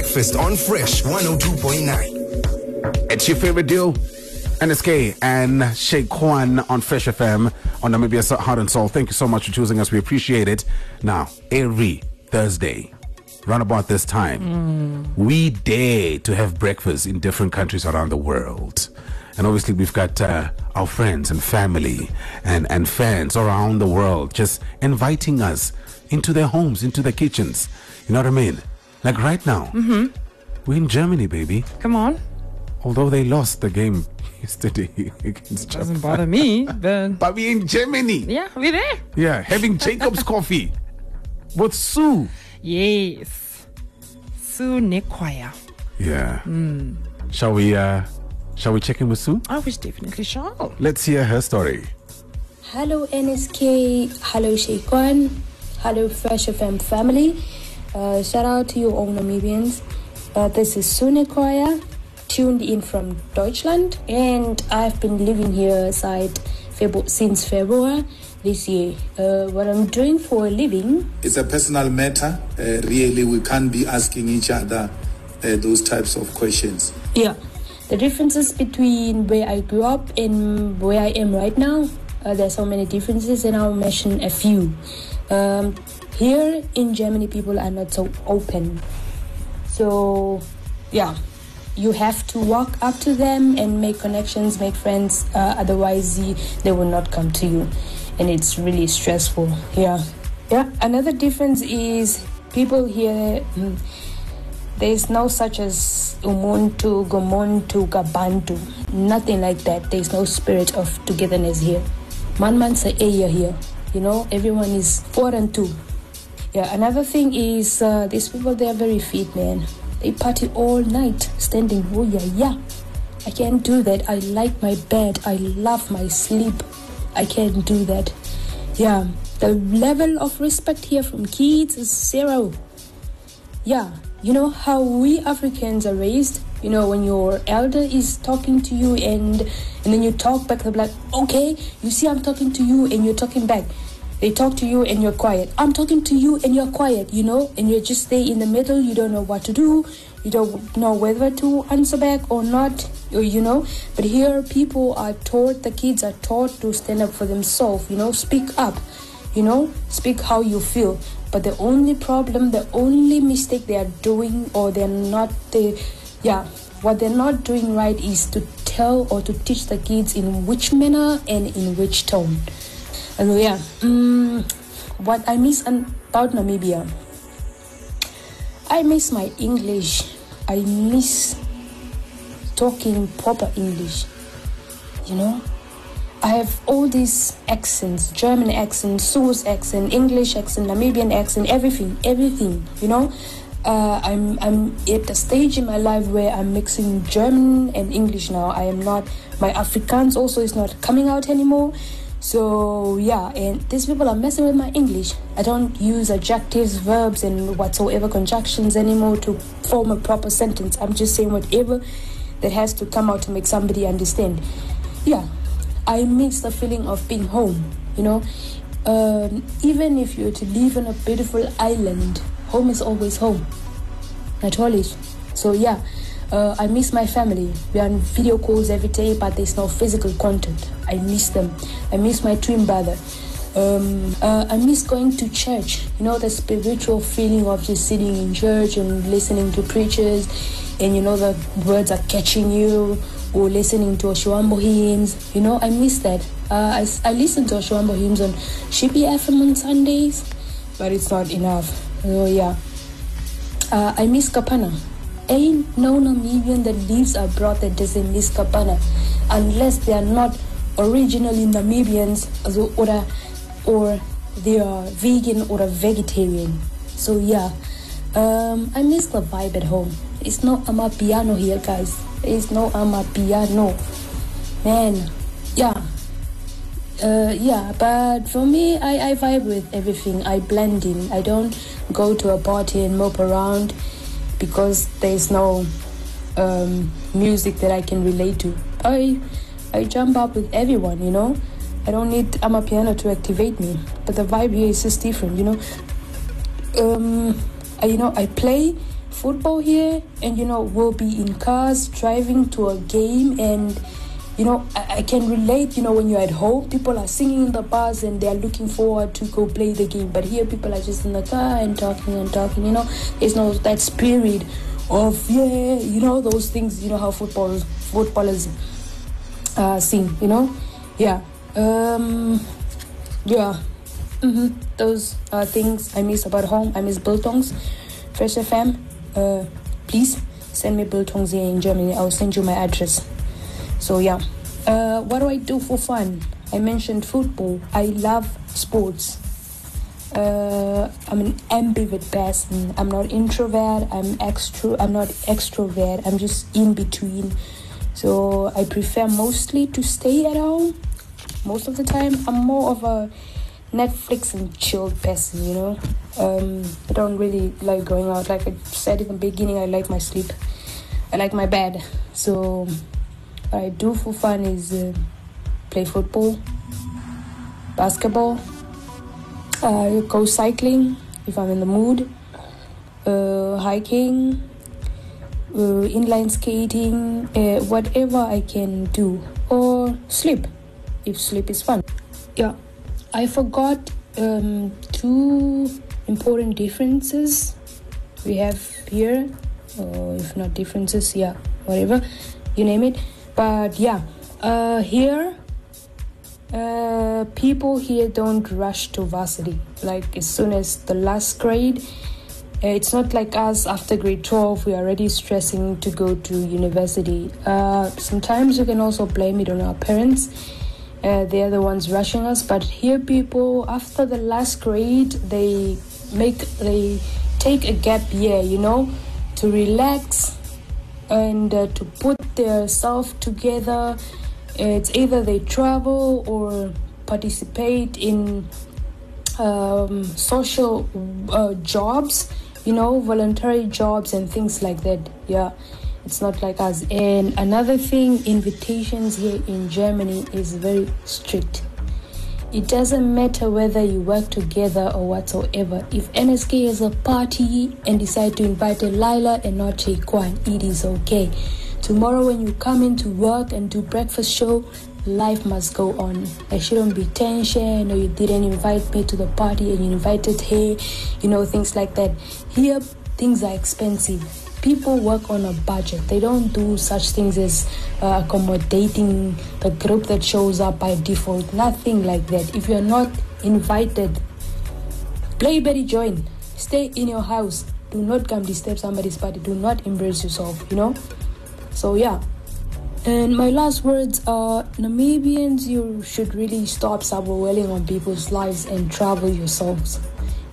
Breakfast on Fresh 102.9. It's your favorite duo, NSK and Sheikh Kwan on Fresh FM on Namibia's Heart and Soul. Thank you so much for choosing us. We appreciate it. Now, every Thursday, round about this time, we dare to have breakfast in different countries around the world. And obviously, we've got our friends and family and fans around the world just inviting us into their homes, into their kitchens. You know what I mean? Like right now, we're in Germany, baby. Come on. Although they lost the game yesterday against Japan. Doesn't bother me, but we're in Germany. Yeah, we're there. Yeah, having Jacob's coffee with Sue. Yes. Sue Nekwaya. Yeah. Shall we check in with Sue? I was definitely shall. Let's hear her story. Hello NSK, hello Sheikwan, hello Fresh FM family. Shout out to you all Namibians. This is Sue Nekwaya, tuned in from Deutschland, and I've been living here since February this year. What I'm doing for a living, it's a personal matter. Really, we can't be asking each other those types of questions. Yeah, the differences between where I grew up and where I am right now, there's so many differences, and I'll mention a few. Here in Germany, people are not so open. So, yeah, you have to walk up to them and make connections, make friends. Otherwise, they will not come to you. And it's really stressful. Yeah. Another difference is people here, there's no such as Umuntu, Gomuntu, Gabantu. Nothing like that. There's no spirit of togetherness here. Man's a area here. You know, everyone is 4 and 2. Yeah, another thing is these people, they are very fit, man. They party all night, standing. Oh, yeah. I can't do that. I like my bed. I love my sleep. I can't do that. Yeah, the level of respect here from kids is 0. Yeah, you know how we Africans are raised? You know, when your elder is talking to you and then you talk back, they're like, okay, you see I'm talking to you and you're talking back. They talk to you and you're quiet. I'm talking to you and you're quiet, you know, and you just stay in the middle. You don't know what to do. You don't know whether to answer back or not, you know. But here people are taught, the kids are taught to stand up for themselves, you know, speak up, you know, speak how you feel. But the only problem, the only mistake they are doing, or what they're not doing right is to tell or to teach the kids in which manner and in which tone. And what I miss about Namibia, I miss my English. I miss talking proper English. You know, I have all these accents: German accent, Swiss accent, English accent, Namibian accent, everything. You know, I'm at the stage in my life where I'm mixing German and English now. I am not. My Afrikaans also is not coming out anymore. So yeah, and these people are messing with my English. I don't use adjectives, verbs, and whatsoever conjunctions anymore to form a proper sentence. I'm just saying whatever that has to come out to make somebody understand. Yeah, I miss the feeling of being home, you know. Even if you're to live on a beautiful island, home is always home. Not always. So yeah, I miss my family. We are on video calls every day, but there's no physical contact. I miss them. I miss my twin brother. I miss going to church. You know, the spiritual feeling of just sitting in church and listening to preachers, and you know the words are catching you, or listening to Oshwambo hymns. You know, I miss that. I listen to Oshwambo hymns on Shippy FM on Sundays, but it's not enough. So yeah, I miss Kapana. Ain't no Namibian that lives abroad that doesn't miss Kapana, unless they are not originally Namibians or they are vegan or a vegetarian. So yeah, I miss the vibe at home. It's no Amapiano here, guys. It's no Amapiano, man. Yeah, but for me, I vibe with everything. I blend in. I don't go to a party and mope around because there's no music that I can relate to. I jump up with everyone, you know. I don't need Amapiano to activate me, but the vibe here is just different, you know. I play football here, and we'll be in cars driving to a game, and I can relate. When you're at home, people are singing in the bus and they're looking forward to go play the game, but here people are just in the car and talking. There's no that spirit of those things, how footballers sing, those are things I miss about home. I miss biltongs. Fresh FM, please send me biltongs here in Germany. I'll send you my address. So what do I do for fun? I mentioned football. I love sports. I'm an ambivert person. I'm not introvert. I'm not extrovert. I'm just in between. So I prefer mostly to stay at home. Most of the time, I'm more of a Netflix and chill person. I don't really like going out. Like I said in the beginning, I like my sleep. I like my bed. So what I do for fun is play football, basketball, go cycling if I'm in the mood, hiking, inline skating, whatever I can do, or sleep if sleep is fun. I forgot 2 important differences we have here, or if not differences, whatever you name it. But here people here don't rush to varsity. Like as soon as the last grade, it's not like us after grade 12 we are already stressing to go to university. Sometimes you can also blame it on our parents. They are the ones rushing us, but here people after the last grade they take a gap year, to relax and to put their self together. It's either they travel or participate in social jobs, voluntary jobs and things like that. It's not like us. And another thing, invitations here in Germany is very strict. It doesn't matter whether you work together or whatsoever. If NSK has a party and decide to invite Lila and not Kwan, it is okay. Tomorrow when you come into work and do breakfast show, life must go on. There shouldn't be tension, or you didn't invite me to the party and you invited her, things like that. Here, things are expensive. People work on a budget. They don't do such things as accommodating the group that shows up by default. Nothing like that. If you're not invited, play better join. Stay in your house. Do not come disturb somebody's party. Do not embarrass yourself, So and my last words are, Namibians, you should really stop cyberwelling on people's lives and travel yourselves.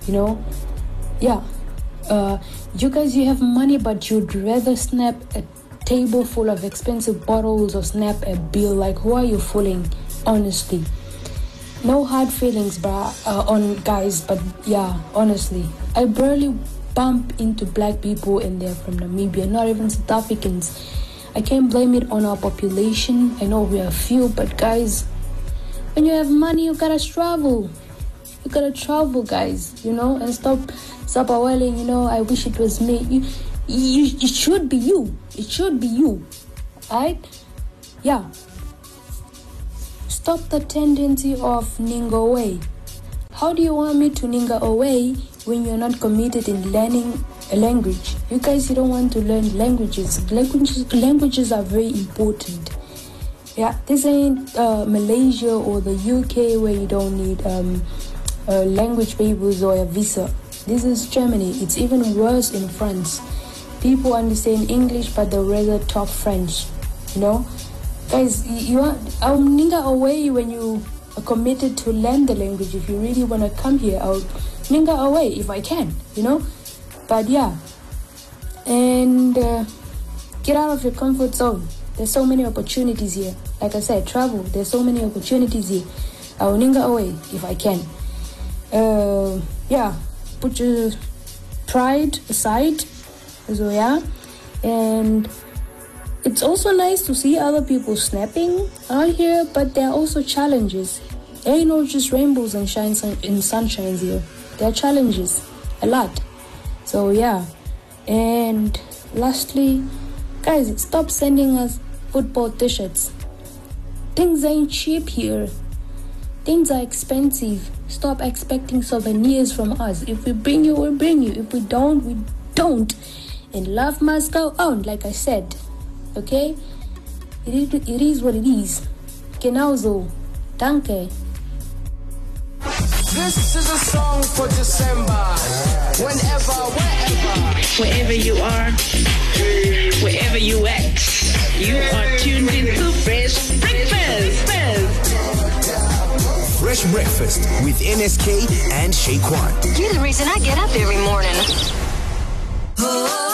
You guys, you have money, but you'd rather snap a table full of expensive bottles or snap a bill. Like, who are you fooling? Honestly, no hard feelings, on guys, but honestly, I barely bump into black people and they're from Namibia, not even South Africans. I can't blame it on our population. I know we are few, but guys, when you have money, you gotta travel. You gotta travel, guys, and stop welling, I wish it was me. It should be you. It should be you. Alright? Stop the tendency of ninga away. How do you want me to ninga away when you're not committed in learning a language? You guys, you don't want to learn languages. Languages are very important. This ain't Malaysia or the UK where you don't need language papers or a visa. This is Germany. It's even worse in France. People understand English, but they rather talk French. Guys, I'll ninga away when you are committed to learn the language. If you really want to come here, I'll ninga away if I can. But and get out of your comfort zone. There's so many opportunities here. Like I said, travel. There's so many opportunities here. I'll ninga away if I can. Put your pride aside. So and it's also nice to see other people snapping out here, but there are also challenges. There ain't no just rainbows and shines and sunshines here. There are challenges, a lot. So And lastly, guys, stop sending us football t-shirts. Things ain't cheap here. Things are expensive. Stop expecting souvenirs from us. If we bring you, we'll bring you. If we don't, we don't. And love must go on, like I said. Okay? It is what it is. Genauso. Danke. This is a song for December. Whenever, wherever. Wherever you are, wherever you at, you are tuned into Fresh Breakfast. Fresh Breakfast with NSK and Shaquan. You're the reason I get up every morning. Oh.